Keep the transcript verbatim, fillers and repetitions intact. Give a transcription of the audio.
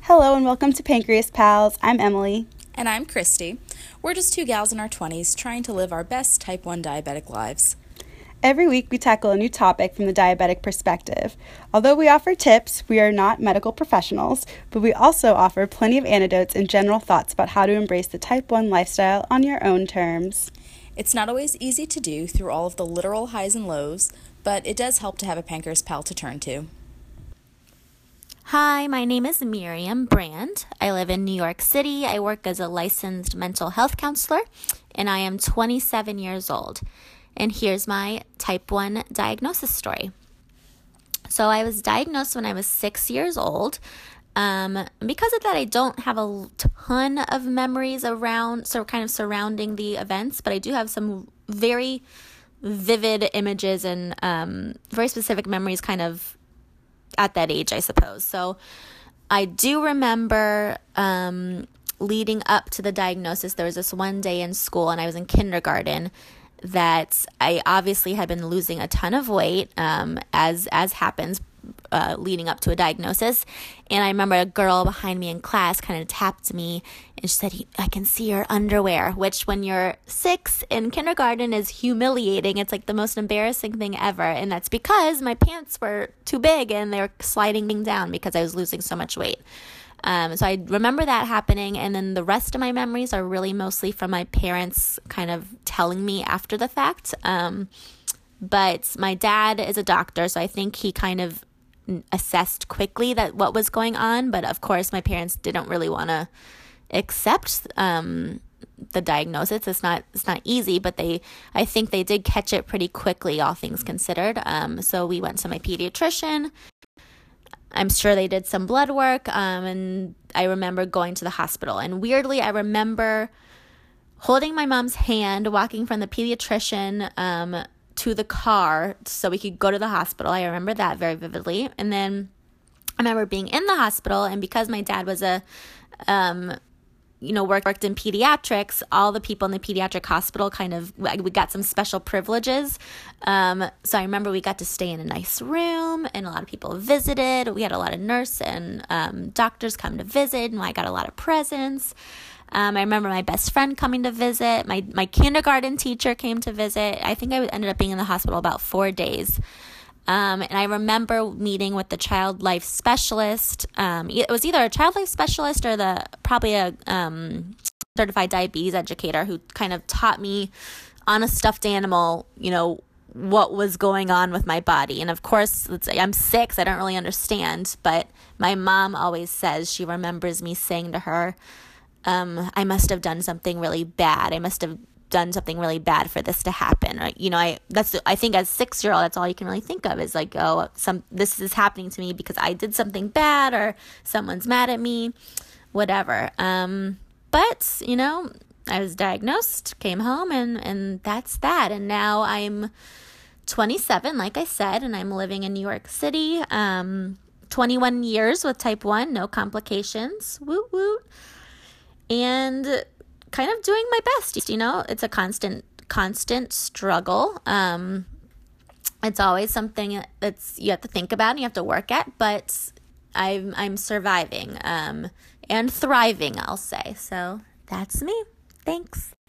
Hello and welcome to Pancreas Pals. I'm Emily. And I'm Christy. We're just two gals in our twenties trying to live our best type one diabetic lives. Every week we tackle a new topic from the diabetic perspective. Although we offer tips, we are not medical professionals, but we also offer plenty of anecdotes and general thoughts about how to embrace the type one lifestyle on your own terms. It's not always easy to do through all of the literal highs and lows, but it does help to have a Pancreas Pal to turn to. Hi, my name is Miriam Brand. I live in New York City. I work as a licensed mental health counselor, and I am twenty-seven years old. And here's my type one diagnosis story. So I was diagnosed when I was six years old. Um, because of that, I don't have a ton of memories around, so kind of surrounding the events, but I do have some very vivid images and um, very specific memories kind of at that age, I suppose. So I do remember um, leading up to the diagnosis, there was this one day in school, and I was in kindergarten, that I obviously had been losing a ton of weight, um, as as happens uh, leading up to a diagnosis. And I remember a girl behind me in class kind of tapped me, and she said, "I can see your underwear," which when you're six in kindergarten is humiliating. It's like the most embarrassing thing ever. And that's because my pants were too big and they were sliding down because I was losing so much weight. Um, so I remember that happening, and then the rest of my memories are really mostly from my parents kind of telling me after the fact. Um, but my dad is a doctor, so I think he kind of assessed quickly that what was going on. But of course, my parents didn't really want to accept um, the diagnosis. It's not it's not easy, but they I think they did catch it pretty quickly, all things considered. Um, so we went to my pediatrician. I'm sure they did some blood work, um, and I remember going to the hospital. And weirdly, I remember holding my mom's hand, walking from the pediatrician um, to the car so we could go to the hospital. I remember that very vividly. And then I remember being in the hospital, and because my dad was a, um, you know, worked, worked in pediatrics, all the people in the pediatric hospital kind of, we got some special privileges. Um, so I remember we got to stay in a nice room, and a lot of people visited. We had a lot of nurse and um, doctors come to visit, and I got a lot of presents. Um, I remember my best friend coming to visit. My, my kindergarten teacher came to visit. I think I ended up being in the hospital about four days. Um, and I remember meeting with the child life specialist. Um, it was either a child life specialist or the probably a um, certified diabetes educator who kind of taught me on a stuffed animal, you know, what was going on with my body. And of course, let's say I'm six, I don't really understand. But my mom always says she remembers me saying to her, um, I must have done something really bad. I must have done something really bad for this to happen. Or, you know, I that's I think as a six-year-old, that's all you can really think of is like, oh, some this is happening to me because I did something bad or someone's mad at me, whatever. Um, but you know, I was diagnosed, came home, and and that's that. And now I'm twenty-seven, like I said, and I'm living in New York City. Um, twenty-one years with type one, no complications. Woot woot. And kind of doing my best, you know, it's a constant, constant struggle. Um, it's always something that's, you have to think about and you have to work at, but I'm, I'm surviving, um, and thriving, I'll say. So that's me. Thanks.